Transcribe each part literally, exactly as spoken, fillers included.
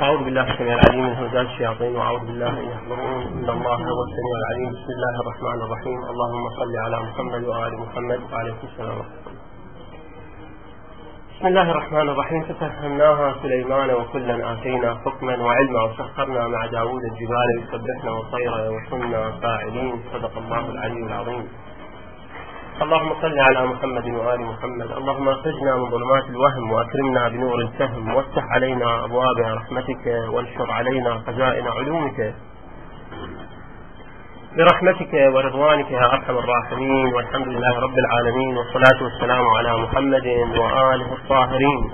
أعوذ بالله السميع العليم من همزات الشياطين وأعوذ بالله أن يحضرون. إن الله هو السميع العليم. بسم الله الرحمن الرحيم. اللهم صل على محمد وآل محمد. وعليكم السلام ورحمة الله. بسم الله الرحمن الرحيم. ففهمناها سليمان وكلا آتينا حكما وعلما وسخرنا مع داود الجبال يسبحن والطير وكنا فاعلين. صدق الله العلي العظيم. اللهم صل على محمد وآل محمد. اللهم اخرجنا من ظلمات الوهم وأكرمنا بنور الفهم وافتح علينا أبواب رحمتك وانشر علينا خزائن علومك برحمتك ورضوانك يا أرحم الراحمين. والحمد لله رب العالمين والصلاة والسلام على محمد وآله الطاهرين.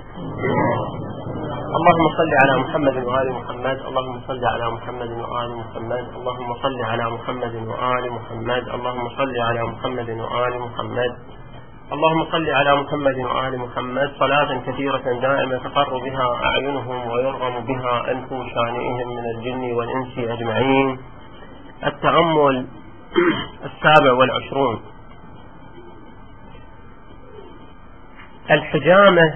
اللهم صل على محمد وآل محمد. اللهم صل على محمد وآل محمد. اللهم صل على محمد وآل محمد. اللهم صل على محمد وآل محمد. اللهم صل على محمد وآل محمد صلاة كثيرة دائمة تقر بها أعينهم ويرغم بها أنف شانئهم من الجن والإنس أجمعين. التأمل السابع والعشرون. الحجامة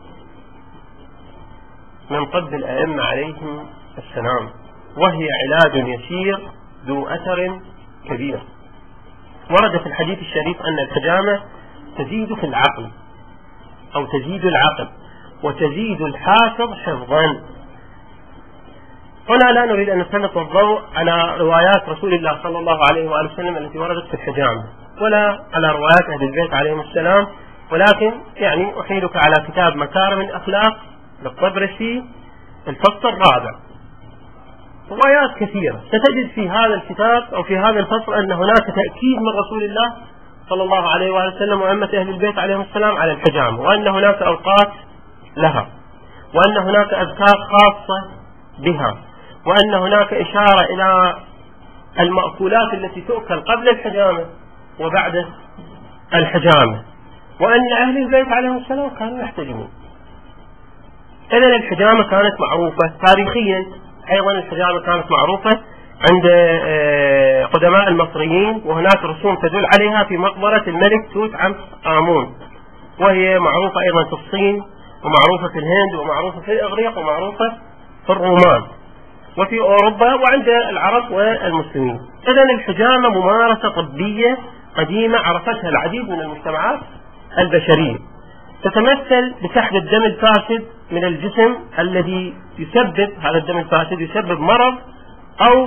من طب الأئمة عليهم السلام، وهي علاج يسير ذو أثر كبير. ورد في الحديث الشريف أن الحجامة تزيد في العقل أو تزيد العقل وتزيد الحافظ حفظا. هنا لا نريد أن نسلط الضوء على روايات رسول الله صلى الله عليه وآله وسلم التي وردت في الحجامة ولا على روايات أهل البيت عليهم السلام، ولكن يعني أحيلك على كتاب مكارم الأخلاق للطبرسي الفصل الرابع. روايات كثيرة ستجد في هذا الكتاب أو في هذا الفصل أن هناك تأكيد من رسول الله صلى الله عليه وآله وسلم وأئمة أهل البيت عليهم السلام على الحجامة، وأن هناك أوقات لها، وأن هناك أذكار خاصة بها، وأن هناك إشارة إلى المأكولات التي تؤكل قبل الحجامة وبعد الحجامة، وأن أهل البيت عليهم السلام كانوا يحتجمون. إذن الحجامة كانت معروفة تاريخيا، أيضا الحجامة كانت معروفة عند قدماء المصريين، وهناك رسوم تدل عليها في مقبرة الملك توت عنخ آمون، وهي معروفة أيضا في الصين ومعروفة في الهند ومعروفة في الإغريق ومعروفة في الرومان وفي أوروبا وعند العرب والمسلمين. إذن الحجامة ممارسة طبية قديمة عرفتها العديد من المجتمعات البشرية، تتمثل بسحب الدم الفاسد من الجسم الذي يسبب هذا الدم الفاسد يسبب مرض أو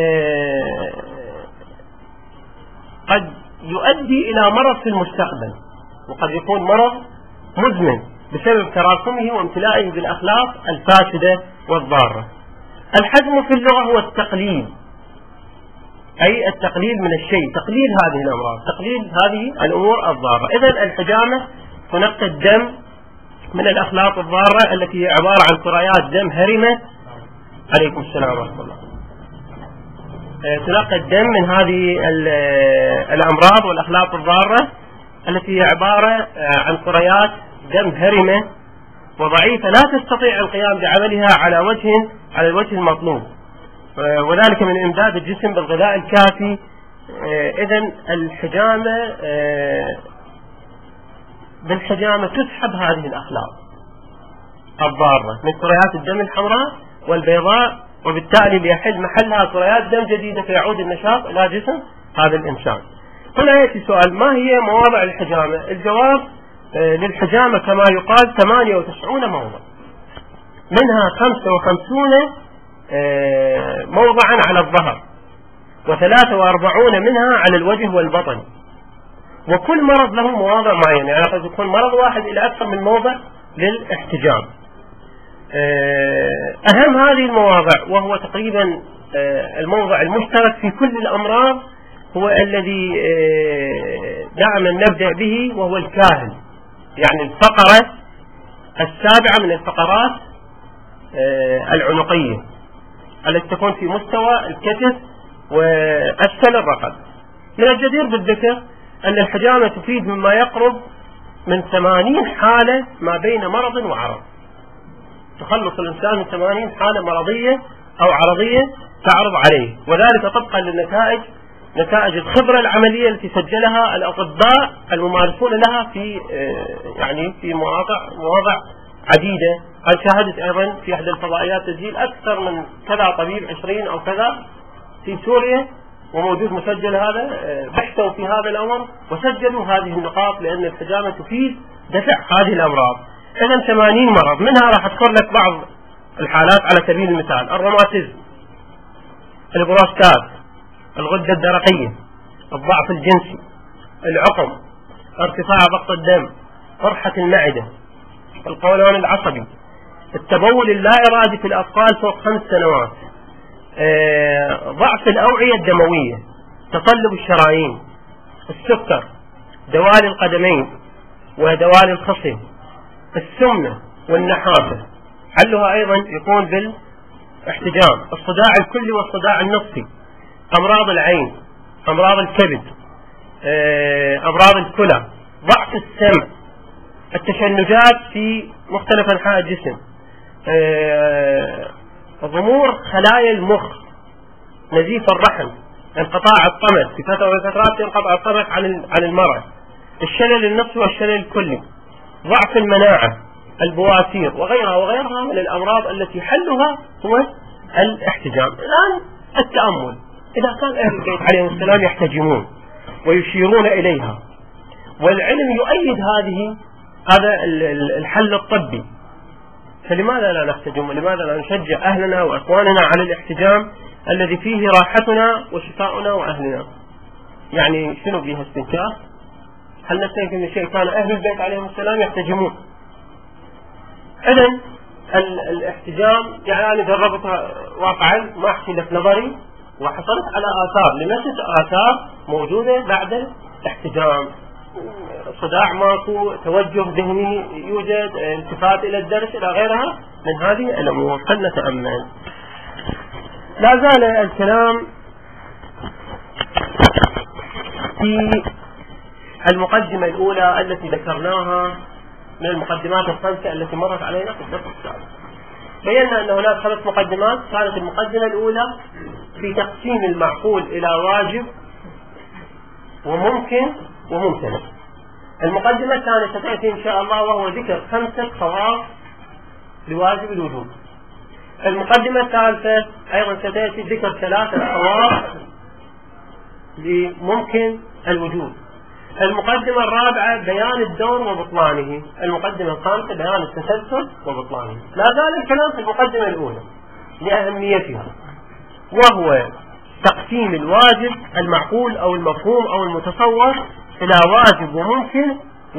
قد يؤدي إلى مرض في المستقبل، وقد يكون مرض مزمن بسبب تراكمه وامتلائه بالأخلاق الفاسدة والضارة. الحجم في اللغة هو التقليل، أي التقليل من الشيء، تقليل هذه الأمراض، تقليل هذه الأمور الضارة. إذن الحجامة تنقي الدم من الأخلاق الضارة التي هي عبارة عن كريات دم هرمة. عليكم السلام ورحمة الله. تنقي الدم من هذه الأمراض والأخلاق الضارة التي هي عبارة عن كريات دم هرمة وضعيفة لا تستطيع القيام بعملها على وجه على الوجه المطلوب، وذلك من إمداد الجسم بالغذاء الكافي. إذن الحجامة بالحجامة تسحب هذه الأخلاق الضارة من كريات الدم الحمراء والبيضاء، وبالتالي ليحل محلها كريات دم جديدة فيعود النشاط إلى جسم هذا الإنسان. هنا يأتي سؤال: ما هي مواضع الحجامة؟ الجواب: للحجامة كما يقال ثمانية وتسعون موضع، منها خمسة وخمسون موضعا على الظهر، وثلاثة وأربعون منها على الوجه والبطن، وكل مرض له مواضع معينة، يعني قد يكون مرض واحد إلى أكثر من موضع للاحتجام. أهم هذه المواضع وهو تقريبا الموضع المشترك في كل الأمراض هو الذي دائما نبدأ به، وهو الكاهل، يعني الفقرة السابعة من الفقرات العنقية التي تكون في مستوى الكتف وأسفل الرقبة. من الجدير بالذكر أن الحجامة تفيد مما يقرب من ثمانين حالة ما بين مرض وعرض، تخلص الإنسان من ثمانين حالة مرضية أو عرضية تعرض عليه، وذلك طبقا للنتائج نتائج الخبرة العملية التي سجلها الأطباء الممارسون لها في يعني في مواضع مواضع عديدة. أنا شاهدت أيضا في إحدى الفضائيات تسجيل أكثر من كذا طبيب عشرين أو كذا في سوريا، وموجود مسجل هذا، بحثوا في هذا الأمر وسجلوا هذه النقاط، لأن الحجامة تفيد دفع هذه الأمراض. إذا ثمانين مرض، منها راح أذكر لك بعض الحالات على سبيل المثال: الروماتيزم، البروستات، الغدة الدرقية، الضعف الجنسي، العقم، ارتفاع ضغط الدم، قرحة المعدة، القولون العصبي، التبول اللا إرادي في الأطفال فوق خمس سنوات، آه، ضعف الأوعية الدموية، تصلب الشرايين، السكر، دوالي القدمين ودوالي الخصم، السمنة والنحافة. حلها أيضا يكون بالاحتجام، الصداع الكلي والصداع النصفي، أمراض العين، أمراض الكبد، أمراض الكلى، ضعف السمع، التشنجات في مختلف أنحاء الجسم، ضمور خلايا المخ، نزيف الرحم، انقطاع الطمث، في فترة من الفترات ينقطع الطمث عن المرأة، الشلل النصفي والشلل الكلي، ضعف المناعة، البواسير وغيرها وغيرها من الأمراض التي حلها هو الاحتجام. الآن التأمل، إذا كان أهل البيت عليهم السلام يحتجمون ويشيرون إليها، والعلم يؤيد هذه هذا الحل الطبي، فلماذا لا نحتجم؟ ولماذا لا نشجع أهلنا وأخواننا على الاحتجام الذي فيه راحتنا وشفاؤنا وأهلنا؟ يعني شنو فيها استنكار؟ هل نستنكر من شيء كان أهل البيت عليهم السلام يحتجمون؟ إذن الاحتجام يعني أنا جربتها واقعا، ما أحكي لك نظري، وحصلت على آثار، لنفس آثار موجودة بعد الاحتجام، صداع ماكو، توجه ذهني يوجد، التفات إلى الدرس إلى غيرها من هذه الأمور. فلنتأمل. لا زال الكلام في المقدمة الأولى التي ذكرناها من المقدمات الخمسة التي مرت علينا في الدرس السابق. بينا أن هناك خمس مقدمات. كانت المقدمة الأولى في تقسيم المعقول إلى واجب وممكن وممتنع. المقدمة الثانية ستأتي إن شاء الله، وهو ذكر خمسة خواص لواجب الوجوب. المقدمة الثالثة أيضا ستأتي ذكر ثلاثة خواص لممكن الوجوب. المقدمة الرابعة بيان الدور وبطلانه. المقدمة الخامسة بيان التسلسل وبطلانه. لا زال الكلام في المقدمة الأولى لأهميتها، وهو تقسيم الواجب المعقول أو المفهوم أو المتصور إلى واجب وممكن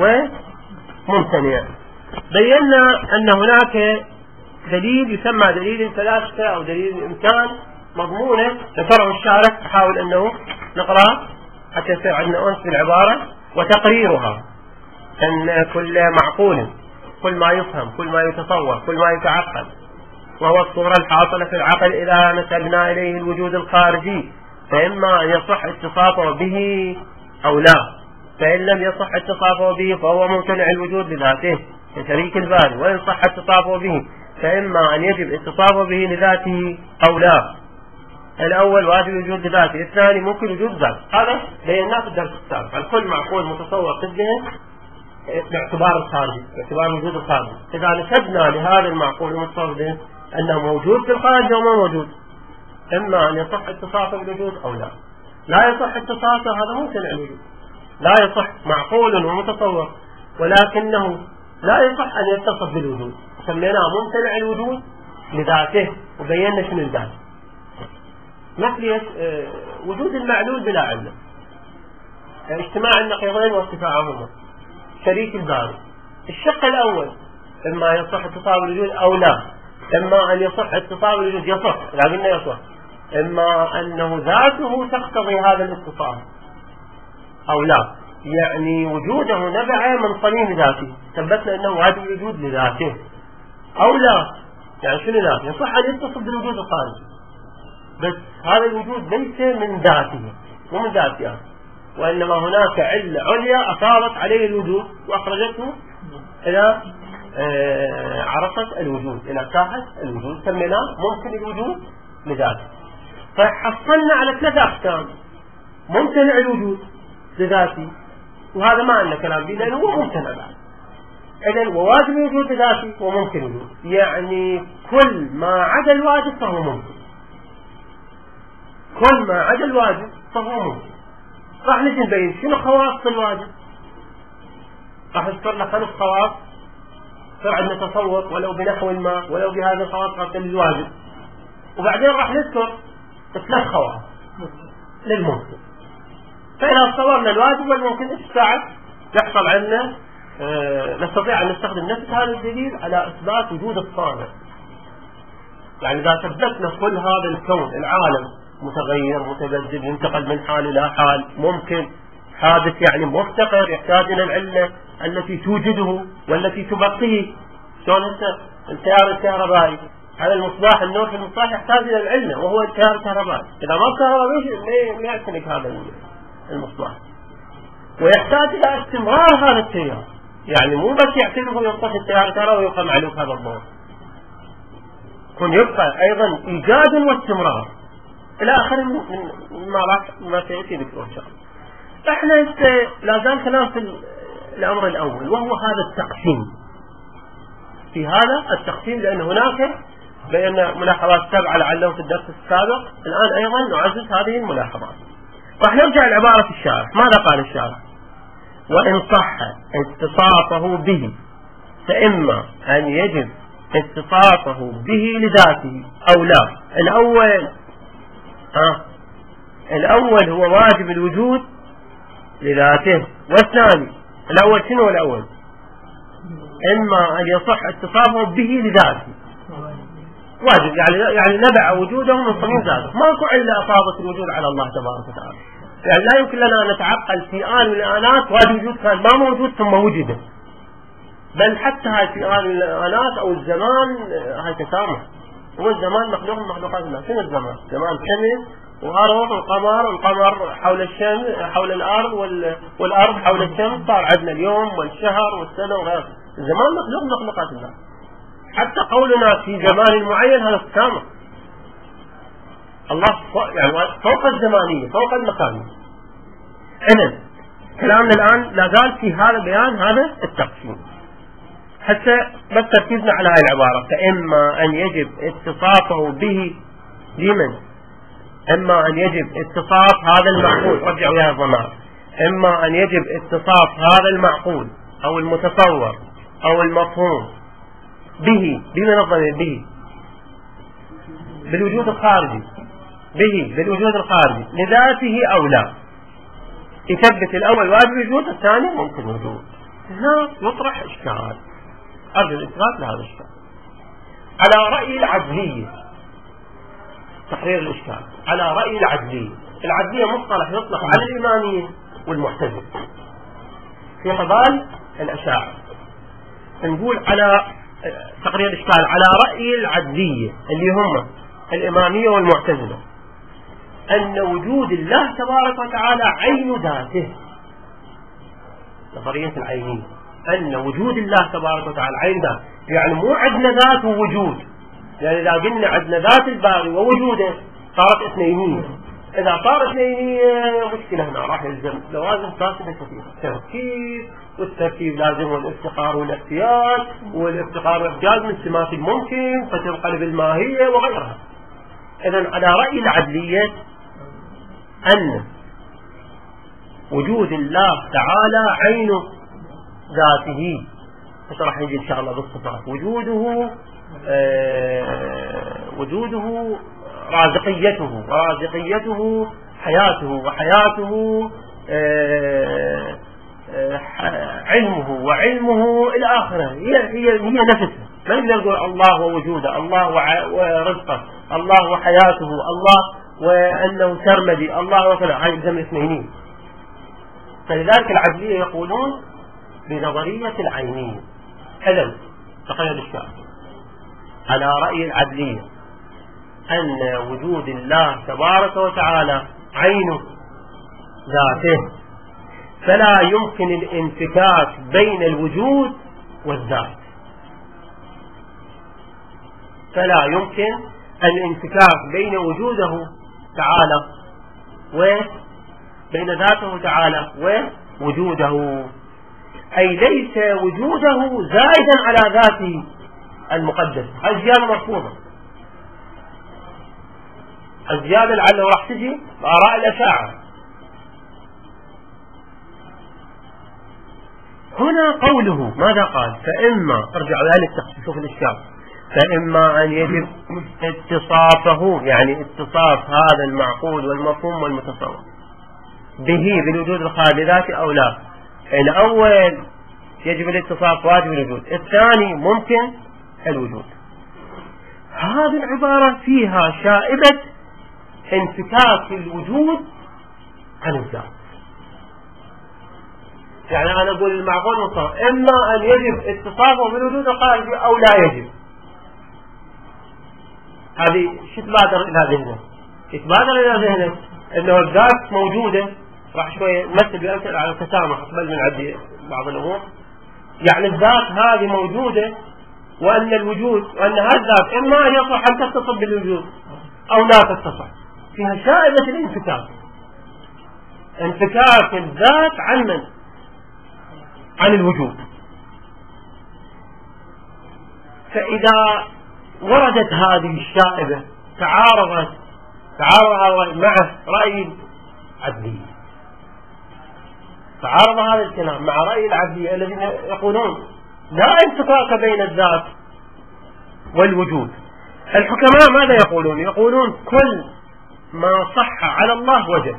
وممتنع. بينا أن هناك دليل يسمى دليل الفلاسفة أو دليل الإمكان، مضمونة ذكره الشارح، أحاول أنه نقرأ حتى يصير عندنا أنس بالعبارة. وتقريرها أن كل معقول، كل ما يفهم، كل ما يتصور، كل ما يتعقل، وهو الصورة الحاصلة في العقل إذا نسبنا إليه الوجود الخارجي، فإما أن يصح اتصافه به أو لا، فإن لم يصح اتصافه به فهو ممتنع الوجود لذاته كشريك الباري، وإن صح اتصافه به فإما أن يجب اتصافه به لذاته أو لا. الأول واجب الوجود لذاته، الثاني ممكن وجود ذات. هذا بيناه في الدرس السابق. الكل معقول متصور في الذهن باعتبار الخارجي، باعتبار الوجود الخارجي. إذا نسبنا لهذا المعقول المتصور في الذهن أنه موجود في الخارج أو ما موجود، إما أن يصح اتصافه بالوجود أو لا. لا يصح اتصافه، هذا ممكن الوجود. لا يصح معقول ومتصور ولكنه لا يصح أن يتصف بالوجود، سميناه ممتنع الوجود لذاته، وبينا شنو الذات. مثل وجود المعلول بلا علة، اجتماع النقيضين وارتفاعهما، شريك الباري. الشق الأول إما يصح اتصال الوجود أو لا، إما أن يصح اتصال الوجود يصح، لا قلنا يصح، إما أنه ذاته تقتضي هذا الاتصال أو لا، يعني وجوده نبع من صميم ذاته، ثبتنا أنه واجب الوجود لذاته أو لا. يعني شنو لا؟ يصح أن يتصف بالوجود الخارجي، بس هذا الوجود ليس من ذاته ومن ذاتها، وإنما هناك علة عليا أصابت عليه الوجود وأخرجته إلى آه عرفت الوجود، إلى ساحة الوجود، سميناه ممكن الوجود لذاته. فحصلنا على ثلاثة أقسام: ممتنع الوجود لذاته، وهذا ما عندنا كلام به لأنه هو ممتنع بعد. إذن وواجب وجود ذاتي وممكن وجود، يعني كل ما عدا الواجب فهو ممكن، كل ما عدا الواجب فهو ممكن. راح نجي نبين شنو خواص الواجب، راح نذكر لك خمس خواص صار عندنا تصور ولو بنحو ما ولو بهذا الخواص قبل الواجب، وبعدين راح نذكر ثلاث خواص للممكن. فإذا تصورنا الواجب والممكن الساعة يحصل عندنا أه نستطيع أن نستخدم نفس هذا الدليل على إثبات وجود الصانع. يعني إذا ثبتنا كل هذا الكون العالم متغير متبدل ينتقل من حال إلى حال، ممكن حادث يعني مفتقر يحتاج إلى العلة التي توجده والتي تبقيه. شلون أنت التيار الكهربائي هذا المصباح النور في المصباح يحتاج إلى العلة وهو التيار الكهربائي، إذا ما كهربائي ما يعتنق هذا المصباح، ويحتاج إلى استمرار هذا التيار، يعني مو بس يعتنق وينطفي التيار الكهربائي ويبقى معلوك هذا الضوء، كن يبقى أيضا إيجاد واستمرار إلى آخر من ما راح ما سيأتي ذكره إن شاء الله. احنا لا زال كلام في الأمر الأول وهو هذا التقسيم. في هذا التقسيم لأن هناك بأن ملاحظات سبعة لعله في الدرس السابق، الآن أيضا نعزز هذه الملاحظات. راح نرجع لعبارة الشارح. ماذا قال الشارح؟ وإن صح اتصافه به فإما أن يجب اتصافه به لذاته أو لا. الأول ها الأول هو واجب الوجود لذاته، والثاني الأول شنو الأول؟ إما أن يصح اتصافه به لذاته واجب، يعني يعني نبع وجوده من صميم ذاته، ماكو إلا أفاضت الوجود على الله تبارك وتعالى. يعني لا يمكن لنا أن نتعقل في آن من الآنات وهذا الوجود كان ما موجود ثم وجد، بل حتى هاي في آن من الآنات أو الزمان هاي تسامح. هو الزمان مخلوق من مخلوقات الله. شنو الزمان؟ زمان شمس وأرض والقمر، والقمر حول الشمس حول الأرض والأرض حول الشمس، صار عندنا اليوم والشهر والسنة وغيره. الزمان مخلوق من مخلوقات الله. حتى قولنا في زمان معين هذا تسامح. الله يعني فوق الزمانية فوق المكانية. إذن كلامنا الآن لا زال في هذا بيان هذا التقسيم. حتى بس تركيزنا على هذه العبارة، فإما أن يجب اتصافه به لمن؟ إما أن يجب اتصاف هذا المعقول، رجعوا يا الضمائر، إما أن يجب اتصاف هذا المعقول أو المتصور أو المفهوم به، بمن الضمير؟ به بالوجود الخارجي، به بالوجود الخارجي لذاته أو لا. يثبت الأول واجب وجود، الثاني ممكن وجود. هنا يطرح إشكال، أرجو الإثبات لهذا الإشكال على رأي العدلية. تحرير الإشكال على رأي العدلية. العدلية مصطلح يطلق على الإمامية والمعتزلة في قبال الأشاعرة. نقول على تقرير الإشكال على رأي العدلية اللي هم الإمامية والمعتزلة أن وجود الله تبارك وتعالى عين ذاته، نظرية العينية، أن وجود الله تبارك وتعالى عين ذاته، يعني مو عندنا ذات ووجود. يعني إذا قلنا عندنا ذات الباري ووجوده صارت اثنينية. إذا صارت اثنينية مشكلة هنا، راح يلزم لوازم فاسدة كثيرة، تركيب، والتركيب لازم والافتقار والاحتياج، والافتقار والإحتياج من سمات الممكن فتنقلب الماهية وغيرها. إذن على رأي العدلية أن وجود الله تعالى عين ذاته، راح نجي إن شاء الله بالصفات. وجوده آه وجوده رازقيته، ورازقيته حياته، وحياته آه آه علمه، وعلمه إلى آخره. هي هي هي نفسها. ما نقول الله ووجوده، الله ورزقه، الله وحياته، الله وأنه سرمدي، الله وكذا، هاي يلزم الاثنين. فلذلك العدلية يقولون بنظرية العينية. إذن تقرير الإشكال على رأي العدلية أن وجود الله تبارك وتعالى عين ذاته، فلا يمكن الانفكاك بين الوجود والذات، فلا يمكن الانفكاك بين وجوده تعالى وبين ذاته تعالى ووجوده. أي ليس وجوده زائدا على ذاته المقدس. الزيادة مرفوضة. الزيادة لعله راح تجي بآراء الأشاعرة. هنا قوله ماذا قال؟ فإما ارجع لآل التخصيص شوف الإشكال، فإما أن يجب اتصافه، يعني اتصاف هذا المعقول والمفهوم والمتصور به بالوجود الخالي ذاته أو لا. الأول يجب الاتصاف واجب الوجود، الثاني ممكن الوجود. هذه العبارة فيها شائبة انفكاك الوجود عن الذات. يعني أنا أقول المعقول والمتصور إما أن يجب اتصافه بالوجود الخارجي أو لا يجب. هذه شو تبادر إلى ذهنك؟ يتبادر إلى ذهنك أنه الذات موجودة. راح شوية نمثل بأمثلة على التسامح قبل من عدي بعض الأمور. يعني الذات هذه موجودة، وأن الوجود وأن هالذات إما أن يصح أن تتصف بالوجود أو لا تتصف. فيها شائبة الانفكاك، انفكاك الذات عن من؟ عن الوجود. فإذا وردت هذه الشائبة تعارضت تعارض مع رأي العدلية، تعارض هذا الكلام مع رأي العدلية الذين يقولون لا انفكاك بين الذات والوجود. الحكماء ماذا يقولون؟ يقولون كل ما صح على الله وجب.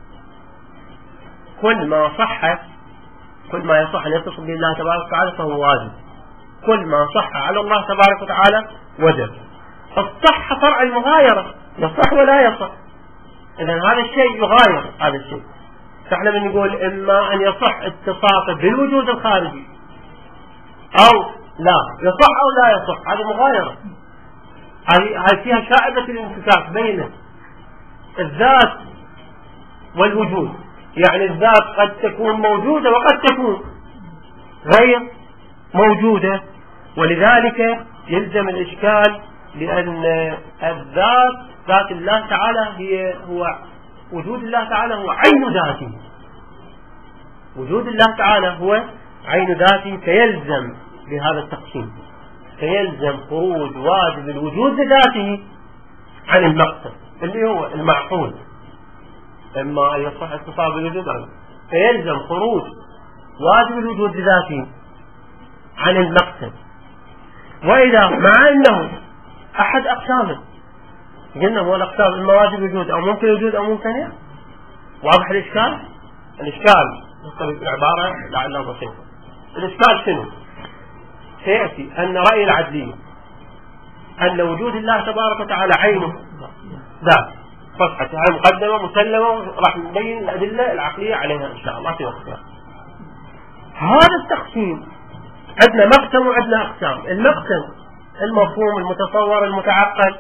كل ما صح كل ما يصح أن يتصل به الله تبارك وتعالى فهو واجب. كل ما صح على الله تبارك وتعالى وجب. الصح فرع المغايرة، يصح ولا يصح. إذن هذا الشيء يغاير هذا الشيء. فإحنا بنقول إما أن يصح اتصافه بالوجود الخارجي أو لا يصح أو لا يصح. هذه مغايرة. هذه فيها شائبة الانفكاك بين الذات والوجود. يعني الذات قد تكون موجودة وقد تكون غير موجودة، ولذلك يلزم الإشكال لأن الذات ذات الله تعالى هي هو وجود الله تعالى هو عين ذاته. وجود الله تعالى هو عين ذاته، فيلزم بهذا التقسيم فيلزم خروج واجب الوجود لذاته عن المقصد اللي هو المعقول. إما أن يصح اتصال بالوجود عنه، فيلزم خروج واجب الوجود لذاته عن المقصد. وإذا مع أنه أحد أقسامه، قلنا هو الأقسام إما واجب الوجود أو ممكن الوجود أو ممتنع. واضح الإشكال؟ الإشكال العبارة لعلها بسيطة. الإشكال شنو؟ سيأتي أن رأي العدلية أن وجود الله تبارك وتعالى عينه ذات صفحة، هذه مقدمة مسلمة، راح نبين الأدلة العقلية عليها إن شاء الله في وقتها. هذا التقسيم عندنا مقسم وعندنا أقسام. المقسم المفهوم المتصور المتعقل.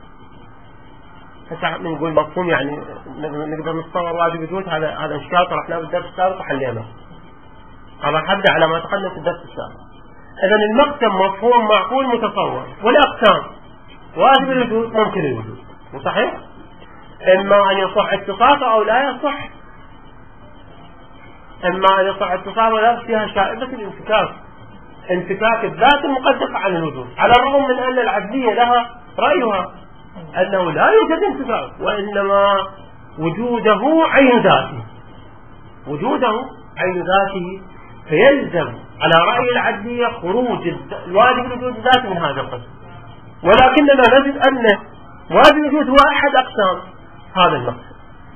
نقول مفهوم يعني نقدر نتصور واجب وجود، هذا هذا إشكال طرحناه بالدرس السابق وحليناه. أنا حبدا على ما تقدم في الدرس السابق. إذا المقسم مفهوم معقول متصور، والأقسام واجب الوجود ممكن الوجود. صحيح؟ إما أن يصح اتصافه أو لا يصح. إما أن يصح اتصافه ولا يصح. فيها شائبة الانفكاك، انفكاك الذات المقدسة عن الوجود، على الرغم من أن العدلية لها رأيها أنه لا يوجد انفكاك، وإنما وجوده عين ذاته. وجوده عين ذاته، فيلزم على رأي العدلية خروج الواجب الوجود ذاته من هذا القسم. ولكننا نجد أن واجب الوجود هو أحد أقسام هذا المقسم.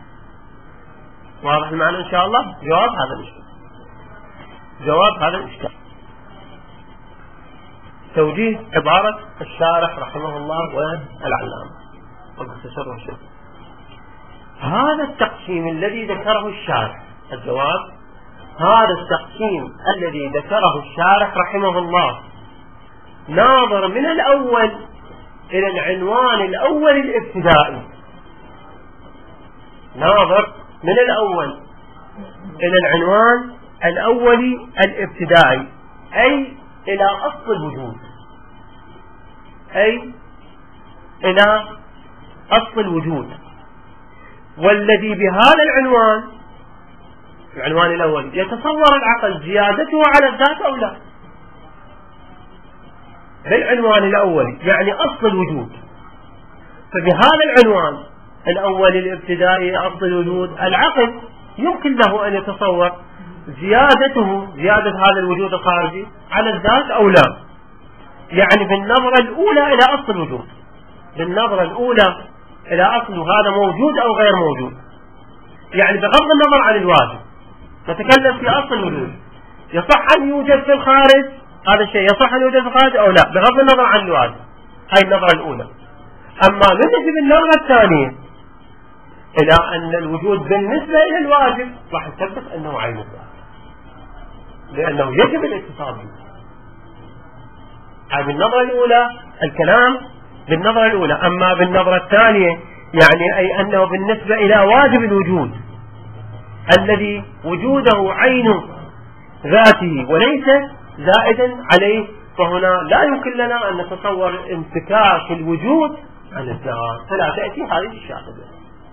واضح المعنى إن شاء الله؟ جواب هذا الإشكال. جواب هذا الإشكال توجيه عبارة الشارح رحمه الله والعلامة وبختصر الشيخ. هذا التقسيم الذي ذكره الشارح، الجواب هذا التقسيم الذي ذكره الشارح رحمه الله ناظر من الأول إلى العنوان الأول الابتدائي. ناظر من الأول إلى العنوان الأولي الابتدائي، أي إلى أصل الوجود، أي إلى أصل الوجود، والذي بهذا العنوان العنوان الأول، يتصور العقل زيادته على الذات أو لا؟ بالعنوان الأول يعني أصل الوجود. فبهذا العنوان الأول الابتدائي أصل الوجود، العقل يمكن له أن يتصور زيادته، زيادة هذا الوجود الخارجي على الذات أو لا. يعني بالنظرة الأولى إلى أصل الوجود، بالنظرة الأولى إلى أصل هذا موجود أو غير موجود. يعني بغض النظر عن الواجب، نتكلم في أصل الوجود، يصح أن يوجد في الخارج هذا الشيء، يصح أن يوجد في الخارج أو لا، بغض النظر عن الواجب. هاي النظرة الأولى. أما نجي بالنظرة الثانية إلى أن الوجود بالنسبة إلى الواجب راح نثبت أنه عين الذات، لأنه يجب الاتصال به. هذه بالنظرة الأولى الكلام بالنظرة الأولى. أما بالنظرة الثانية يعني أي أنه بالنسبة إلى واجب الوجود الذي وجوده عين ذاته وليس زائدا عليه، فهنا لا يمكن لنا أن نتصور انفكاك الوجود عن الذات، فلا تأتي هذه الشاهدة،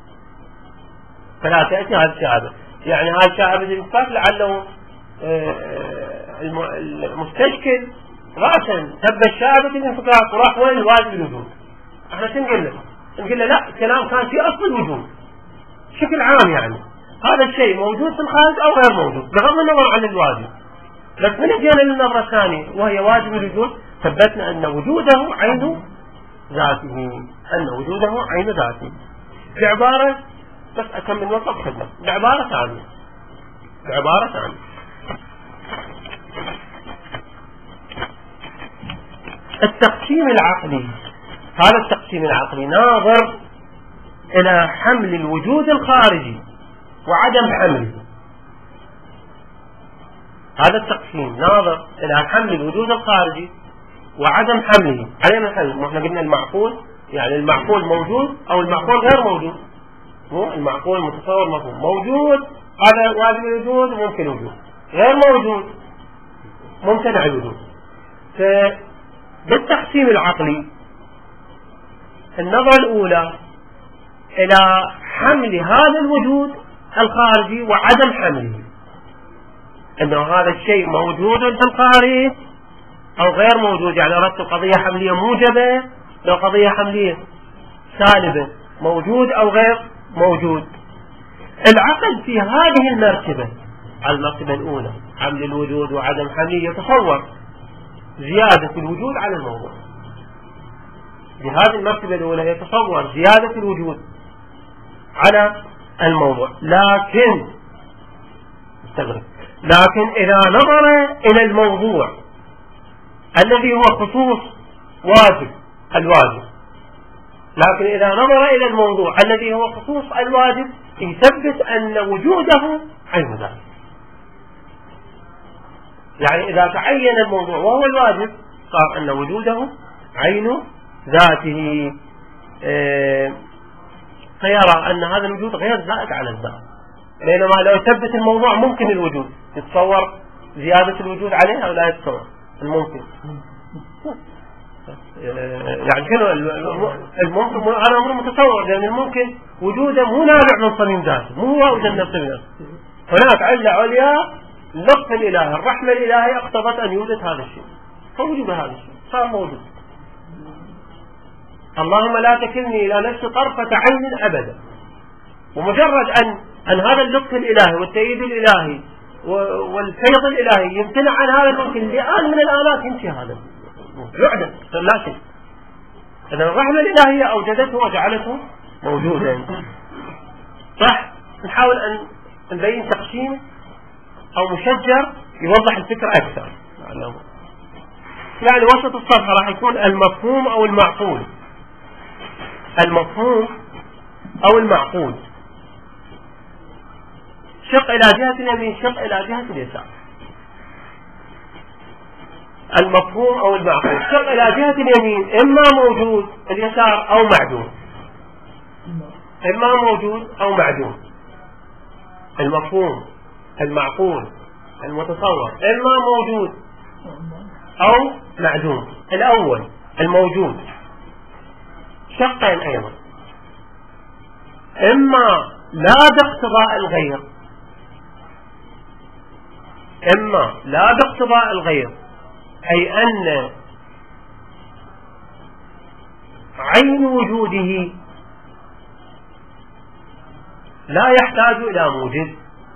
فلا تأتي هذه الشاهدة. يعني هذه الشاهدة الانفكاك لعله المستشكل رأسا تبى الشاهدة الانفكاك وراح وين الواجب الوجود. احنا نقول له نقول له لا، الكلام كان في أصل الوجود بشكل عام، يعني هذا الشيء موجود في الخارج أو غير موجود بغض النظر عن الواجب. بس من جينا للنظرة الثانية وهي واجب الوجود، ثبتنا أن وجوده عين ذاته، أن وجوده عين ذاته. بعبارة بس أكمل وقت خدمة، بعبارة ثانية بعبارة ثانية التقسيم العقلي، هذا التقسيم العقلي ناظر إلى حمل الوجود الخارجي وعدم حمله. هذا التقسيم ناظر إلى حمل الوجود الخارجي وعدم حمله. علينا حمله، احنا قلنا المعقول، يعني المعقول موجود أو المعقول غير موجود. مو المعقول المتصور مفهوم موجود، هذا واجب الوجود ممكن وجود، غير موجود ممتنع الوجود. فبالتقسيم العقلي النظرة الأولى إلى حمل هذا الوجود الخارجي وعدم حمله، أنه هذا الشيء موجود في الخارج أو غير موجود. يعني أردت قضية حملية موجبة لو قضية حملية سالبة، موجود أو غير موجود. العقل في هذه المرتبة، المرتبة الأولى حمل الوجود وعدم حمله، يتصور زيادة الوجود على الموضوع. بهذه المرتبة الأولى يتصور زيادة الوجود على الموضوع. لكن استغرب لكن إذا نظر إلى الموضوع الذي هو خصوص واجب الواجب، لكن إذا نظر إلى الموضوع الذي هو خصوص الواجب يثبت أن وجوده عين ذاته. يعني إذا تعين الموضوع وهو الواجب صار أن وجوده عين ذاته، فيرى أن هذا الوجود غير زائد على الذات. بينما لو يثبت الموضوع ممكن الوجود، يتصور زيادة الوجود عليه أو لا يتصور الممكن. يعني شنو الممكن؟ أنا أمر متصور، لأن الممكن وجوده مو نابع من صميم ذاته، مو هو وجد نفسه. هناك علة عليا، اللطف الإلهي، الرحمة الإلهية اقتضت أن يوجد هذا الشيء، فوجد هذا الشيء صار موجود. اللهم لا تكلني إلى نفسي طرفة عين أبدا. ومجرد أن أن هذا اللطف الإلهي والتأييد الإلهي والفيض الإلهي يمتنع عن هذا الممكن لآن من الآلات يمشي هذا يعدم لا شيء. إذا الرحمة الإلهية أوجدته وجعلته موجودا. صح، نحاول أن نبين تقسيم أو مشجر يوضح الفكرة أكثر. يعني وسط الصفحة راح يكون المفهوم أو المعقول. المفهوم أو المعقول شق إلى جهة اليمين، شق إلى جهة اليسار. المفهوم أو المعقول شق إلى جهة اليمين إما موجود، اليسار أو معدوم، إما موجود أو معدوم. المفهوم المعقول المتصور إما موجود أو معدوم. الأول الموجود شقين أيضا، إما لا باقتضاء الغير إما لا باقتضاء الغير، أي أن عين وجوده لا يحتاج إلى موجد،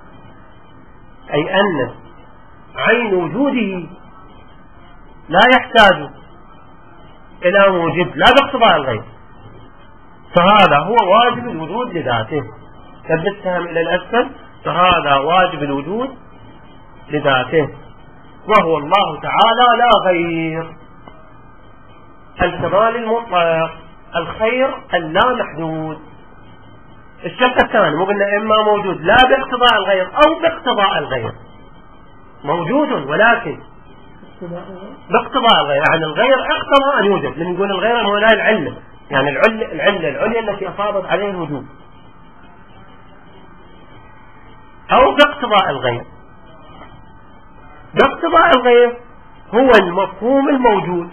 أي أن عين وجوده لا يحتاج إلى موجد لا باقتضاء الغير، فهذا هو واجب الوجود لذاته. ثبتها إلى الأسفل، فهذا واجب الوجود لذاته، وهو الله تعالى لا غير، الكمال المطلق، الخير اللا محدود. الشق الثاني مو قلنا إما موجود لا باقتضاء الغير أو باقتضاء الغير، موجود ولكن باقتضاء الغير، يعني الغير اقتضى أن يوجد. لما نقول الغير هو لا العلة، يعني العلة العلة العليا التي أفاضت عليه الوجود، أو باقتضاء الغير. باقتضاء الغير هو المفهوم الموجود،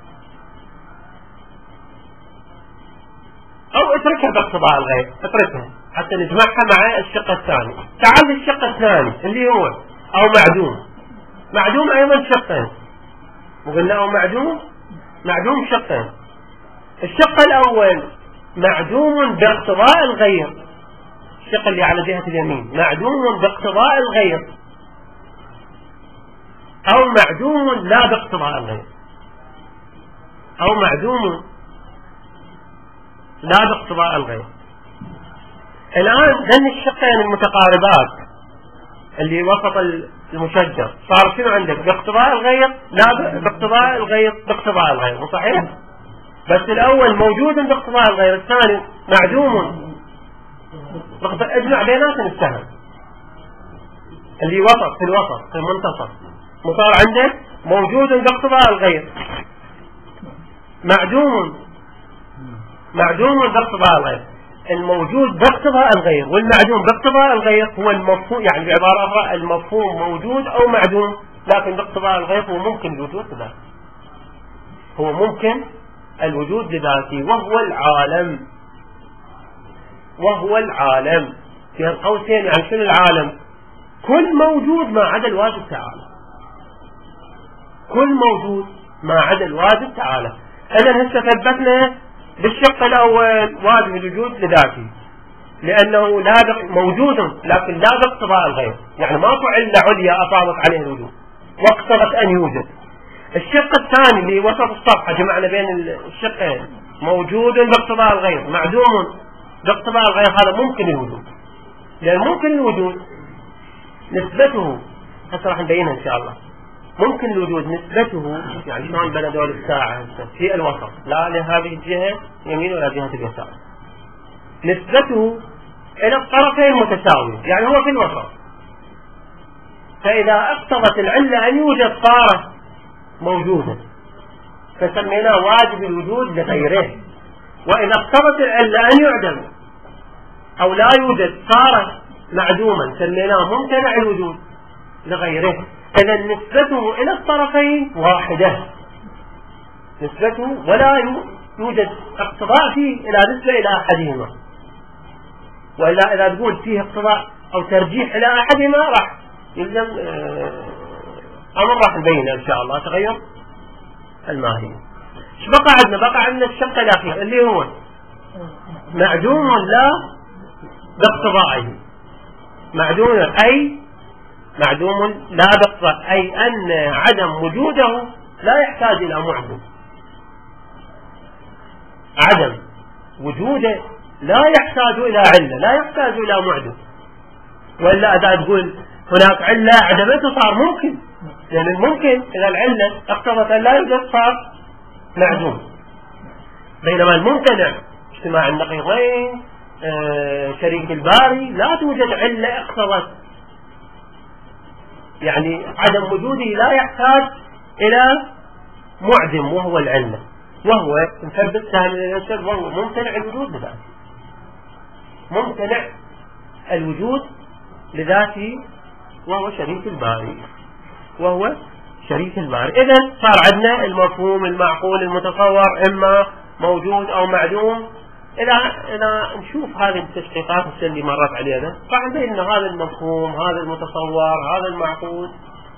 أو اتركها باقتضاء الغير، اتركها حتى نجمعها مع الشق الثاني. تعال الشق الثاني اللي هو أو معدوم. معدوم أيضا شقين، وقلنا أو معدوم، معدوم شقين. الشق الأول معدوم باقتضاء الغير، الشق اللي على جهة اليمين معدوم باقتضاء الغير، أو معدوم لا باقتضاء الغير، أو معدوم لا باقتضاء الغير. الآن ذن الشقين المتقاربات اللي وسط المشجر صار شنو عندك؟ باقتضاء الغير لا باقتضاء الغير باقتضاء الغير، مو صحيح؟ بس الأول موجود باقتضاء الغير، الثاني معدوم. اجمع بيناتهم السهم اللي وسط في الوسط في المنتصف، وصار عندك موجود باقتضاء الغير، معدوم معدوم باقتضاء الغير. الموجود باقتضاء الغير والمعدوم باقتضاء الغير هو المفهوم، يعني بعبارة أخرى المفهوم موجود أو معدوم، لكن باقتضاء الغير هو ممكن الوجود لذاته، هو ممكن الوجود لذاته، وهو العالم. وهو العالم في القوسين، يعني شنو العالم؟ كل موجود ما عدا الواجب تعالى، كل موجود ما عدا الواجب تعالى. إذن هسه ثبتنا بالشق الأول واجب الوجود لذاته، لأنه لا موجود لكن لا باقتضاء الغير، يعني ماكو علة عليا أفاضت عليه الوجود واقتضت أن يوجد. الشق الثاني اللي وسط الصفحة جمعنا بين الشقين، موجود باقتضاء الغير، معدوم باقتضاء الغير، هذا ممكن الوجود. لأن ممكن الوجود نسبته هسه راح نبينها إن شاء الله. ممكن الوجود نسبته، يعني شلون بين دول الساعة في الوسط، لا لهذه الجهة يمين ولا جهة اليسار، نسبته إلى الطرفين متساوية، يعني هو في الوسط. فإذا اقتضت العلة أن يوجد صارت موجودا، فسميناه واجب الوجود لغيره. وإذا اقتضت العلة أن يعدم أو لا يوجد صارت معدوما، سميناه ممتنع الوجود لغيره. إذا نسبته إلى الطرفين واحدة، نسبته ولا يوجد اقتضاء فيه إلى نسبة إلى أحدهما، وإلا إذا تقول فيه اقتضاء أو ترجيح إلى أحدهما راح يلزم أمر راح نبينه إن شاء الله، تغير الماهية. ايش بقى عندنا؟ بقى عندنا الشق الأخير اللي هو معدوم لا باقتضائه. معدوم أي معدوم لا باقتضاء، أي أن عدم وجوده لا يحتاج إلى معدوم. عدم وجوده لا يحتاج إلى علة، لا يحتاج إلى معدوم. وإلا إذا تقول هناك علة عدمته صار ممكن، لأن يعني الممكن إذا العلة اقتضت أن لا يوجد صار معدوم. بينما الممتنع اجتماع النقيضين آه شريك الباري لا توجد علة اقتضت، يعني عدم وجوده لا يحتاج إلى معدم وهو العلة، وهو نثبت سهم اليسر، وهو ممتنع الوجود لذاته، ممتنع الوجود لذاته، وهو شريك الباري، وهو شريك الباري. إذن صار عندنا المفهوم المعقول المتصور إما موجود أو معدوم. إذا إذا نشوف هذه التشقيقات اللي مرت علينا، فعندنا إن هذا المفهوم، هذا المتصور، هذا المعقول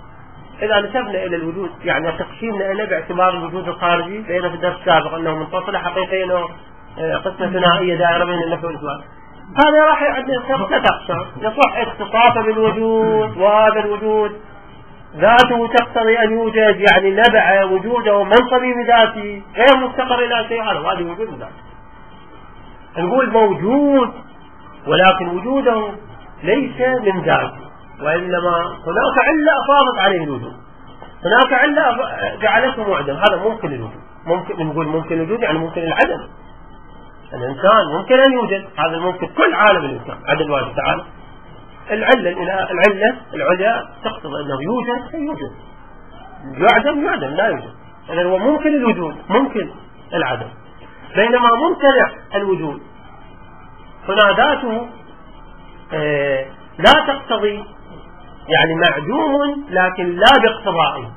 إذا نسبنا إلى الوجود يعني تقسيمنا إليه باعتبار الوجود الخارجي، لأنه في الدرس السابق أنه منفصلة حقيقيا أنه قسمة ثنائية دائرة بين النفي والإثبات. هذا راح عندنا ثلاثة أقسام. يصح اتصافه بالوجود، وهذا الوجود ذاته تقتضي أن يوجد، يعني نبع وجوده منصبي بذاته غير مفتقر إلى شيء، هذا وهذا وجود بذاته. نقول موجود ولكن وجوده ليس من ذاته، وإنما هناك علة أفاضت عليه الوجود، هناك علة جعلته معدم، هذا ممكن الوجود. ممكن نقول ممكن الوجود يعني ممكن العدم. الإنسان ممكن أن يوجد، هذا الممكن كل عالم الإنسان عدل الله تعالى. العلة العلة العليا تقتضي أنه يوجد فيوجد، يعدم يعدم لا يوجد. إذن هو ممكن الوجود ممكن العدم، بينما ممتنع الوجود هنا ذاته آه لا تقتضي، يعني معدوم لكن لا باقتضائه،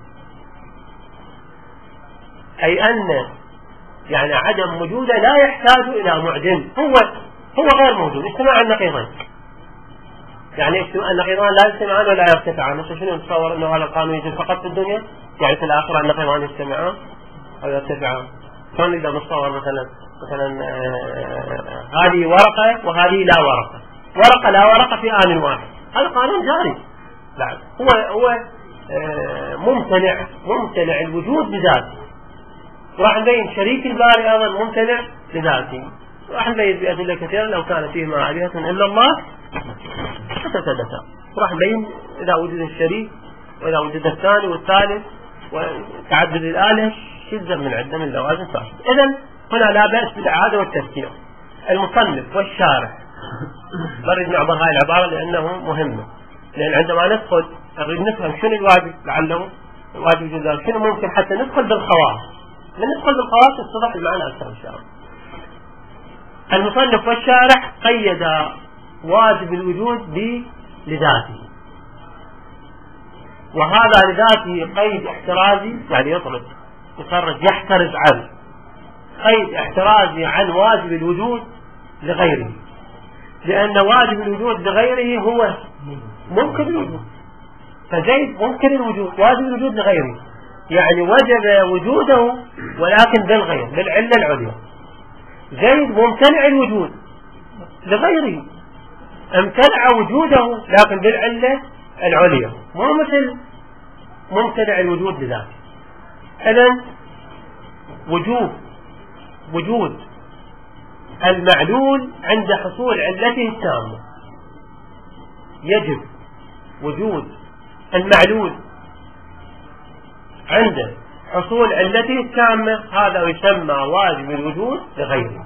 أي أن يعني عدم وجوده لا يحتاج إلى معدم، هو هو غير موجود. اجتماع النقيضين، يعني النقيضان لا يجتمعان ولا يرتفعان. شنو نتصور أنه هذا القانون يوجد فقط في الدنيا، يعني في الآخرة النقيضان يجتمعان أو يرتفعان؟ شلون نقدر نتصور مثلا مثلا آه هذه ورقة وهذه لا ورقة، ورقة لا ورقة في آن واحد، هذا قانون جاري. لا، هو هو آه ممتنع ممتنع الوجود بذاته. وراح نبين شريك الباري أيضا ممتنع بذاته، وراح نبين بأدلة كثيرة لو كان فيهما آلهة إلا الله فسدتا. وراح نبين إذا وجد الشريك وإذا وجد الثاني والثالث وتعدد الآلهة شذا من عدة من لوازم فاسدة. إذن هنا لا بأس بالإعادة والتفكير. المصنف والشارح نريد نعبر هاي العبارة لأنه مهمة، لأن عندما ندخل نريد نفهم شنو الواجب، لعله الواجب جزاء شنو ممكن حتى ندخل بالخواص. من ندخل بالخواص يتضح المعنى أكثر إن شاء الله. المصنف والشارح قيد واجب الوجود لذاته، وهذا لذاته قيد احترازي، يعني يطلب يخرج يحترز عنه، قيد احترازي عن واجب الوجود لغيره، لأن واجب الوجود لغيره هو ممكن الوجود، فزيد ممكن الوجود، واجب الوجود لغيره يعني وجب وجوده ولكن بالغير بالعلة العليا. زيد ممتنع الوجود لغيره، امتنع وجوده لكن بالعلة العليا، مو مثل ممتنع الوجود لذاته. إذن وجود وجود المعلول عند حصول علته التامة، يجب وجود المعلول عند حصول علته التامة، هذا يسمى واجب الوجود لغيره.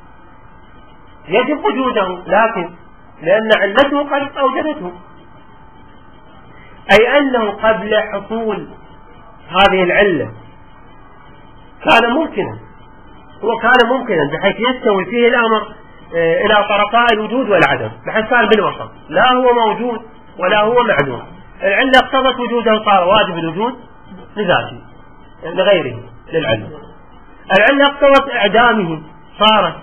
يجب وجوده لكن لأن علته قد أوجدته، أي أنه قبل حصول هذه العلة كان ممكنا، هو كان ممكنا بحيث يستوي فيه الأمر إلى طرفاء الوجود والعدم، بحيث كان بالوسط، لا هو موجود ولا هو معدوم. العلة اقتضت وجوده صار واجب الوجود لذاته لغيره للعلة. العلة اقتضت إعدامه صارت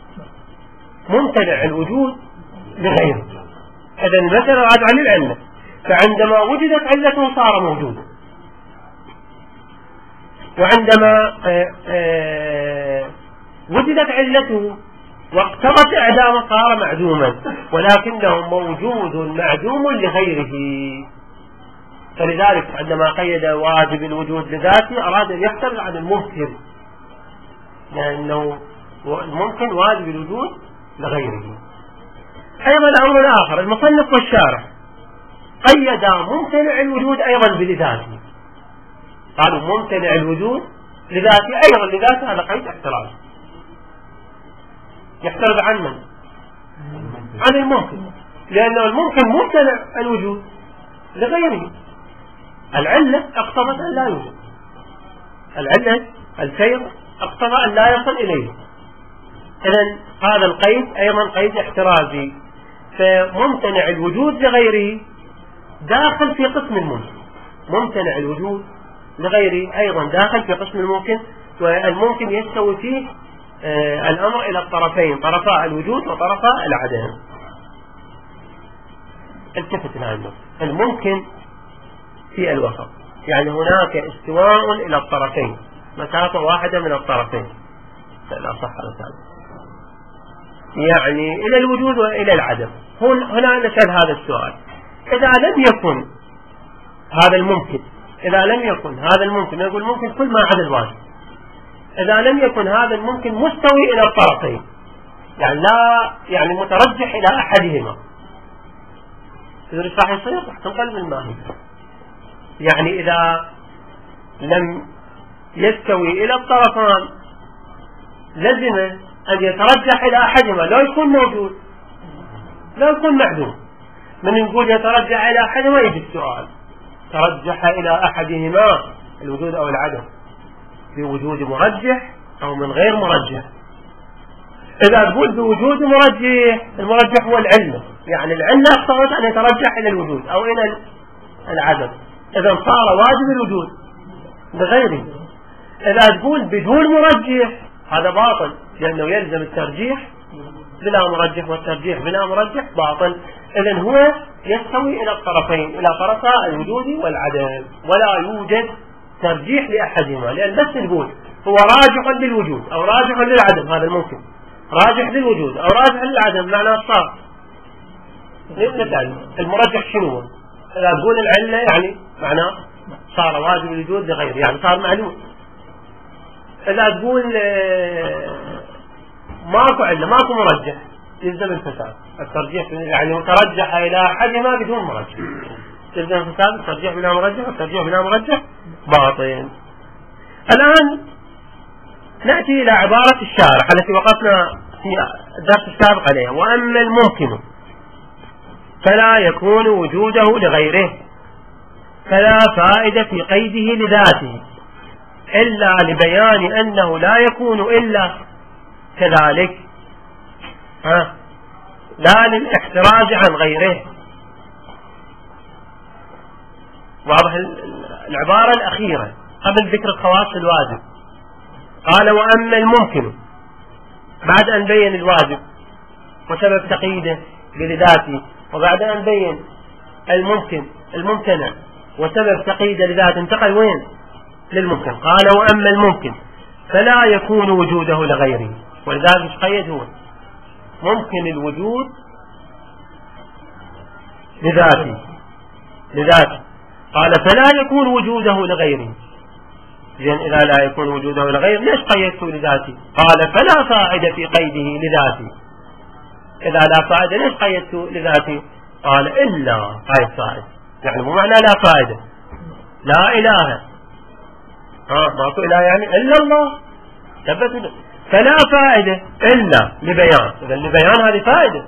ممتنع الوجود لغيره. إذن مثل هذا عن العلة، فعندما وجدت علته صار موجودا، وعندما آآ آآ وجدت علته واقتضت إعدامه صار معدوما، ولكنه موجود معدوم لغيره. فلذلك عندما قيد واجب الوجود لذاته أراد أن يحترز عن الممكن، لأنه الممكن واجب الوجود لغيره. أيضا أمر آخر، المصنف والشارح قيد ممتنع الوجود أيضا بذاته، قالوا ممتنع الوجود لذاته أيضا لذاته، هذا قيد احتراز. يحترز عن من؟ عن الممكن، لأنه الممكن ممتنع الوجود لغيره. العلة اقتضت أن لا يوجد، العلة السير اقتضى أن لا يصل إليه. إذن هذا القيد أيضا قيد احترازي، فممتنع الوجود لغيره داخل في قسم الممكن، ممتنع الوجود لغيره أيضا داخل في قسم الممكن، والممكن يستوي فيه آه الأمر إلى الطرفين، طرفاء الوجود وطرفاء العدم. التفت الآن، الممكن في الوسط يعني هناك استواء إلى الطرفين، مسافة واحدة من الطرفين، لا صح مثلا، يعني إلى الوجود وإلى العدم. هنا نسأل هذا السؤال: إذا لم يكن هذا الممكن، إذا لم يكن هذا الممكن، نقول ممكن كل ما عدا الواجب، إذا لم يكن هذا الممكن مستوي إلى الطرفين، يعني لا يعني مترجح إلى أحدهما، إذا راح يصير راح تنقلب الماهية. يعني إذا لم يستوي إلى الطرفان لازم أن يترجح إلى أحدهما، لا يكون موجود، لا يكون معدوم. من نقول يترجح إلى أحدهما يجي السؤال: ترجح إلى أحدهما الوجود أو العدم، بوجود مرجح أو من غير مرجح. إذا تقول بوجود مرجح، المرجح هو العلة، يعني العلة اقتضت أن يترجح إلى الوجود أو إلى العدم، إذا صار واجب الوجود بغيره. إذا تقول بدون مرجح هذا باطل، لأنه يلزم الترجيح بلا مرجح، والترجيح بلا مرجح باطل. إذن هو يستوي إلى الطرفين، إلى طرفا الوجود والعدم، ولا يوجد ترجيح لأحدهما، لأن بس نقول هو راجح للوجود أو راجح للعدم، هذا الممكن، راجح للوجود أو راجح للعدم، معناه صار المرجح شنو؟ إذا تقول العلة يعني معناه صار واجب الوجود لغيره، يعني صار معلوم. إذا تقول ماكو علة ماكو مرجح يلزم الفساد، الترجيح يعني مترجح إلى أحدهما بدون مرجح يلزم الفساد، الترجيح بلا مرجح والترجيح بلا مرجح باطل. الآن نأتي إلى عبارة الشارح التي وقفنا في الدرس السابق عليها: وأما الممكن فلا يكون وجوده لغيره، فلا فائدة في قيده لذاته إلا لبيان أنه لا يكون إلا كذلك، ها لا للاحتراز عن غيره. واضح العبارة الأخيرة قبل ذكر الخواص الواجب. قال: وأما الممكن، بعد أن بين الواجب وسبب تقييده بذاته، وبعد أن بين الممكن الممتنع وسبب تقييده لذاته، انتقل وين؟ للممكن. قال: وأما الممكن فلا يكون وجوده لغيره، ولذلك قيد هو ممكن الوجود لذاته لذاته قال: فلا يكون وجوده لغيره. إذن إذا لا يكون وجوده لغيره ليش قيدته لذاته؟ قال: فلا فائدة في قيده لذاته. إذا لا فائدة ليش قيدته لذاته؟ قال: إلا هاي فائدة، يعني مو معنى لا فائدة، لا إله، ها ماكو إله يعني إلا الله، ثبت. فلا فائدة إلا لبيان، إذا لبيان هذه فائدة.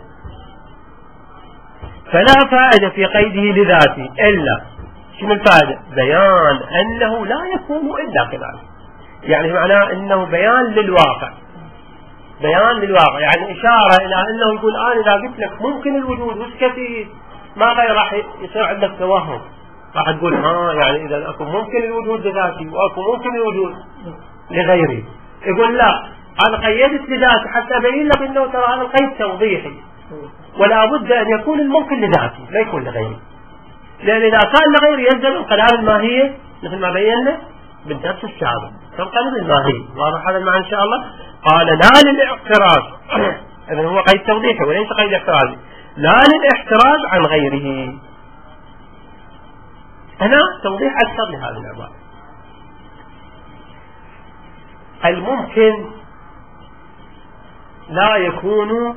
فلا فائدة في قيده لذاته إلا شنو الفائدة؟ بيان أنه لا يكون إلا كذلك، يعني معناه أنه بيان للواقع، بيان للواقع، يعني إشارة إلى أنه يقول أنا إذا قلت لك ممكن الوجود وش كثير ما غير راح يصير عندك توهم، راح تقول ها يعني إذا أكو ممكن الوجود لذاتي وأكو ممكن الوجود لغيري. يقول لا، أنا قيدت لذاتي حتى أبين لك أنه ترى هذا القيد توضيحي، ولا بد أن يكون الممكن لذاتي لا يكون لغيري، لأن إذا كان لغيري يلزم انقلاب الماهية مثل ما بينا بالدرس السابق، تنقلب الماهية. واضح هذا المعنى إن شاء الله. قال: لا للاحتراز، إذن هو قيد توضيحي وليس قيد احترازي، لا للاحتراز عن غيره. هنا توضيح أكثر لهذه العبارة. الممكن لا يكون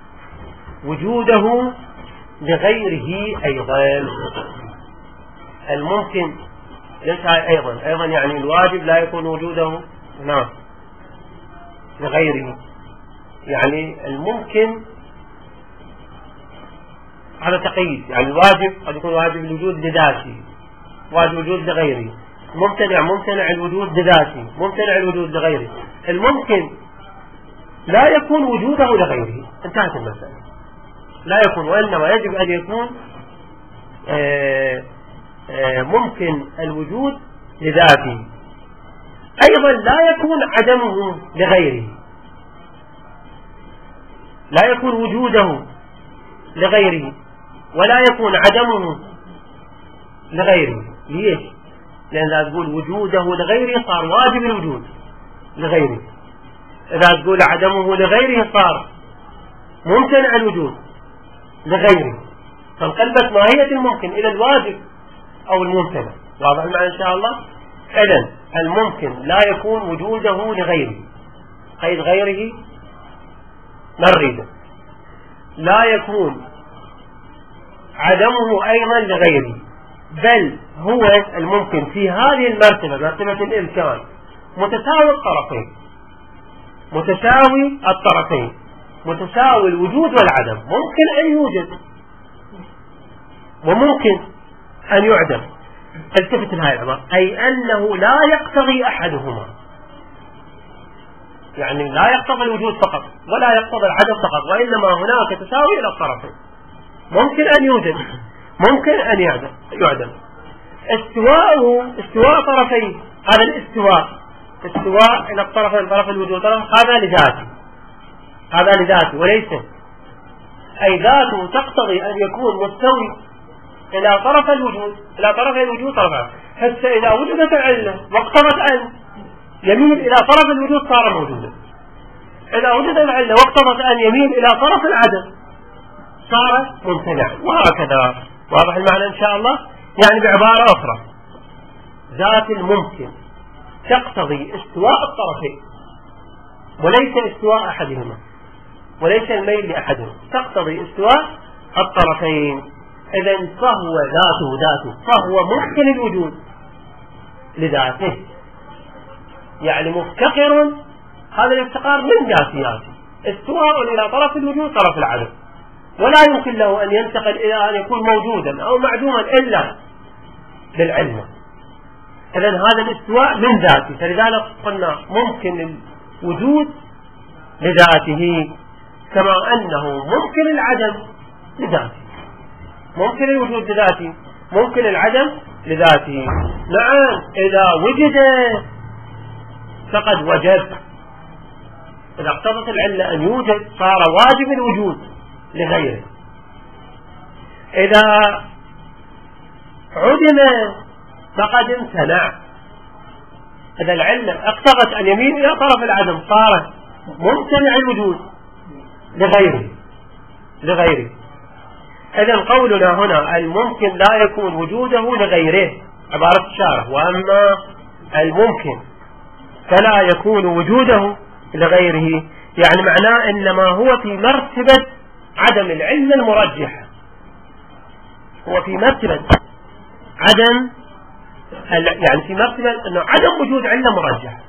وجوده لغيره أيضا. الممكن ليس أيضا أيضا يعني الواجب لا يكون وجوده نعم لغيره، يعني الممكن هذا تقييد، يعني الواجب قد يكون واجب الوجود لذاته، واجب الوجود لغيره، ممتنع ممتنع الوجود لذاته، ممتنع الوجود لغيره. الممكن لا يكون وجوده لغيره، انتهت المسألة، لا يكون، وإنما يجب أن يكون آآ آآ ممكن الوجود لذاته. أيضا لا يكون عدمه لغيره، لا يكون وجوده لغيره ولا يكون عدمه لغيره. ليش؟ لأن إذا تقول وجوده لغيره صار واجب الوجود لغيره، إذا تقول عدمه لغيره صار ممتنع الوجود لغيره، فانقلبت ماهية الممكن إلى الواجب أو الممتنع. واضح المعنى إن شاء الله؟ إذن الممكن لا يكون وجوده لغيره، قيد غيره مريدا، لا يكون عدمه أيضا لغيره، بل هو الممكن في هذه المرتبة مرتبة الإمكان متساوي الطرفين، متساوي الطرفين متساوي الوجود والعدم، ممكن أن يوجد وممكن أن يعدم. التفت لهذه العبارة، أي أنه لا يقتضي أحدهما، يعني لا يقتضي الوجود فقط ولا يقتضي العدم فقط، وإنما هناك تساوي إلى الطرفين، ممكن أن يوجد ممكن أن يعدم يعدم. استواءه استواء طرفين، هذا الاستواء استواء إلى الطرفين، طرف الوجود طرف، هذا لذاته هذا لذاته وليس، أي ذاته تقتضي أن يكون مستوي إلى طرف الوجود إلى طرف الوجود طرفا، حتى إذا وجدت العلة واقتضت أن يميل إلى طرف الوجود صار موجودا، إذا وجدت العلة واقتضت أن يميل إلى طرف العدم صار ممتنع، وهكذا. واضح المعنى إن شاء الله؟ يعني بعبارة أخرى، ذات الممكن تقتضي استواء الطرفين وليس استواء أحدهما، وليس الميل لأحدهما، تقتضي استواء الطرفين. إذن فهو ذاته ذاته فهو ممكن الوجود لذاته، يعني مفتقر، هذا الافتقار من ذاتياته، استواء إلى طرف الوجود طرف العدم، ولا يمكن له أن ينتقل إلى أن يكون موجودا أو معدوما إلا بالعلم. إذن هذا الاستواء من ذاته، فلذلك قلنا ممكن الوجود لذاته، كما أنه ممكن العدم لذاته، ممكن الوجود لذاته ممكن العدم لذاته. نعم، إذا وجد فقد وجد، إذا اقتضت العلة أن يوجد صار واجب الوجود لغيره، إذا عدم فقد امتنع، إذا العلة اقتضت أن يميل إلى طرف العدم صار ممتنع الوجود لغيره لغيره إذن قولنا هنا الممكن لا يكون وجوده لغيره عبارة الشارح، وأما الممكن فلا يكون وجوده لغيره، يعني معناه إنما هو في مرتبة عدم العلة المرجحة، هو في مرتبة عدم يعني في مرتبة أنه عدم وجود علة مرجحة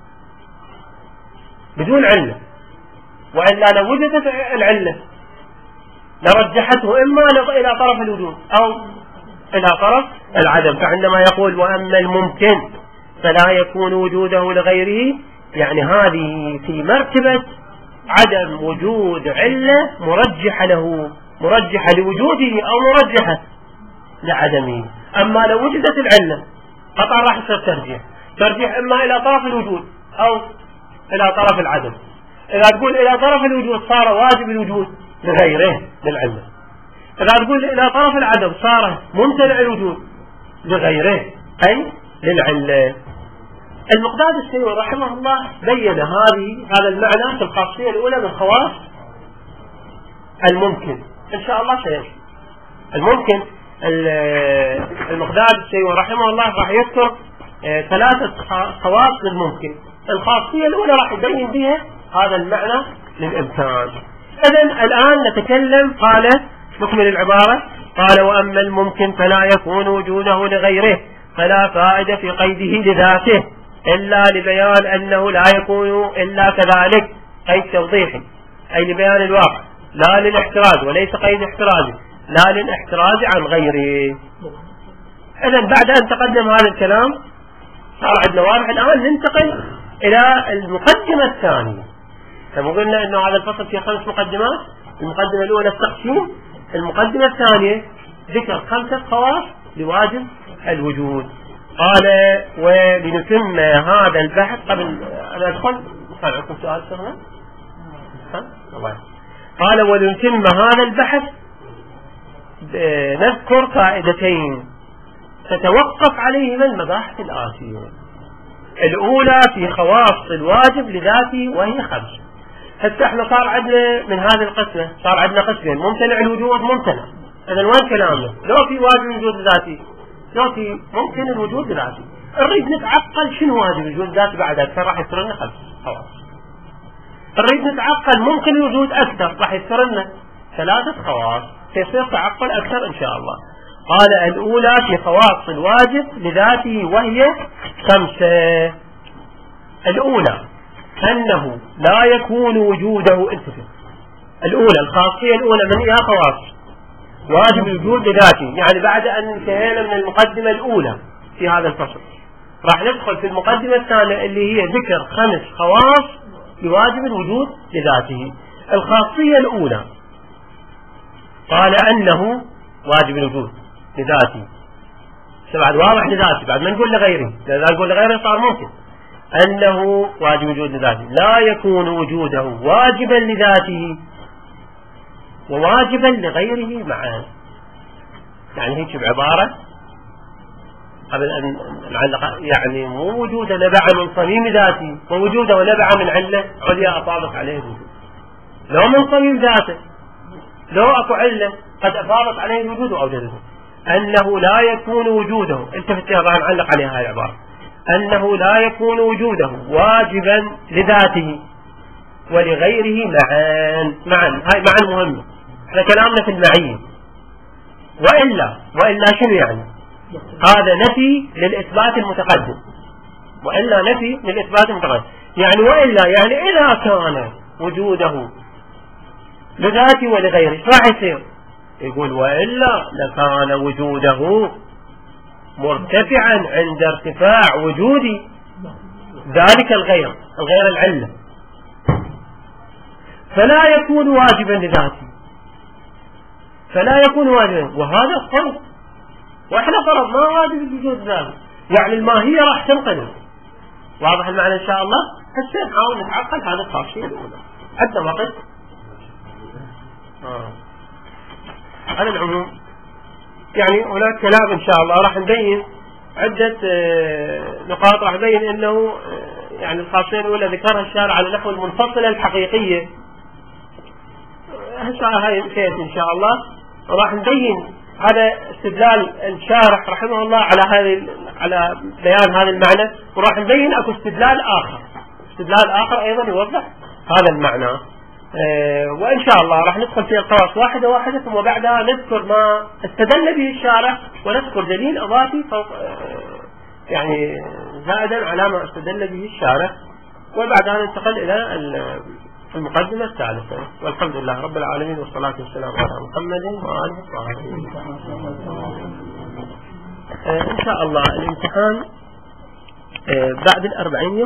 بدون علة، وإلا لو وجدت العلة لرجحته إما إلى طرف الوجود أو إلى طرف العدم. فعندما يقول وأما الممكن فلا يكون وجوده لغيره، يعني هذه في مرتبة عدم وجود علة مرجحة له، مرجحة لوجوده أو مرجحة لعدمه. أما لو وجدت العلة قطعا راح يصير ترجيح، ترجيح إما إلى طرف الوجود أو إلى طرف العدم. إذا تقول إلى طرف الوجود صار واجب الوجود لغيره للعلة، إذا تقول إلى طرف العدم صار ممتنع الوجود لغيره أي للعلة. المقداد السيوطي رحمه الله بين هذه هذا المعنى في الخاصية الأولى من خواص الممكن، إن شاء الله سيمشي. الممكن المقداد السيوطي رحمه الله راح يذكر ثلاثة خواص للممكن، الخاصية الأولى راح يبين بها هذا المعنى للإمكان. إذن الآن نتكلم، قال نكمل العبارة، قال وأما الممكن فلا يكون وجوده لغيره فلا فائدة في قيده لذاته إلا لبيان أنه لا يكون إلا كذلك، قيد توضيحي أي لبيان الواقع لا للاحتراز، وليس قيد احترازي لا للاحتراز عن غيره. إذن بعد أن تقدم هذا الكلام صار عندنا واضح، الآن ننتقل إلى المقدمة الثانية. كما قلنا أنه هذا الفصل فيه خمس مقدمات، المقدمة الأولى التقسيم، المقدمة الثانية ذكر خمسة خواص لواجب الوجود. قال ولنتم هذا البحث قبل أن أدخل قال عندكم سؤال سهلا؟ قال ولنتم هذا البحث نذكر قاعدتين. تتوقف عليهما المباحث الآتية. الأولى في خواص الواجب لذاته وهي خمس. هسه احنا صار عندنا من هذه القسمة صار عندنا قسمين، ممتنع الوجود ممتنع. إذا وين كلامنا؟ لو في واجب الوجود ذاتي، لو في ممكن الوجود ذاتي، نريد نتعقل شنو واجب الوجود ذاتي بعد أكثر راح يصير لنا خمس خواص. نريد نتعقل ممكن الوجود أكثر راح يصير لنا ثلاثة خواص، سيصير تعقل أكثر إن شاء الله. قال الأولى في خواص الواجب لذاته وهي خمسة. الأولى أنه لا يكون وجوده التفت. الأولى الخاصية الأولى من إياها خواص واجب الوجود لذاته، يعني بعد أن انتهينا من المقدمة الأولى في هذا الفصل راح ندخل في المقدمة الثانية اللي هي ذكر خمس خواص لواجب الوجود لذاته. الخاصية الأولى قال أنه واجب الوجود لذاته، بعد واضح لذاته، بعد ما نقول لغيره، لذا نقول لغيره صار ممكن. أنه واجب وجود لذاته لا يكون وجوده واجبا لذاته وواجبا لغيره معا. يعني هيك بعبارة قبل أن نعلق، يعني مو وجوده نبع من صميم ذاته ووجوده نبع من علة عليا أفاضت عليه الوجود، لو من صميم ذاته لو أكو علة قد أفاضت عليه الوجود وأوجده. أنه لا يكون وجوده، التفت يا ظاهر نعلق عليها هاي العبارة، أنه لا يكون وجوده واجبا لذاته ولغيره معا. معا هاي معا مهمة، احنا كلامنا في المعية. وإلا وإلا شنو يعني؟ هذا نفي للإثبات المتقدم، وإلا نفي للإثبات المتقدم. يعني وإلا يعني إذا كان وجوده لذاته ولغيره راح يصير، يقول وإلا لكان وجوده مرتفعا عند ارتفاع وجود ذلك الغير الغير العلة، فلا يكون واجبا لذاته، فلا يكون واجبا. وهذا فرض، واحنا فرض ما واجب الوجود ذاته، يعني الماهية راح تنقلب. واضح المعنى ان شاء الله؟ هسه نحاول نتعقل هذا الخاصية الأولى. عندنا وقت؟ آه. على العموم يعني هناك كلام ان شاء الله راح نبين عدة نقاط، راح نبين انه يعني الخاصية الأولى ذكرها الشارع على نحو المنفصلة الحقيقية. هسه هاي سيأتي ان شاء الله، وراح نبين هذا استدلال الشارح رحمه الله على هذه على بيان هذا المعنى، وراح نبين اكو استدلال اخر استدلال اخر ايضا يوضح هذا المعنى. اه وان شاء الله راح ندخل في القواس واحدة واحدة، ثم بعدها نذكر ما استدل به الشارح ونذكر دليل اضافي فوق اه يعني زائدا على ما استدل به الشارح، وبعدها ننتقل الى المقدمة الثالثة. والحمد لله رب العالمين، والصلاة والسلام على محمد وآله وصحبه. آه إن شاء الله الامتحان آه بعد الأربعين يوم.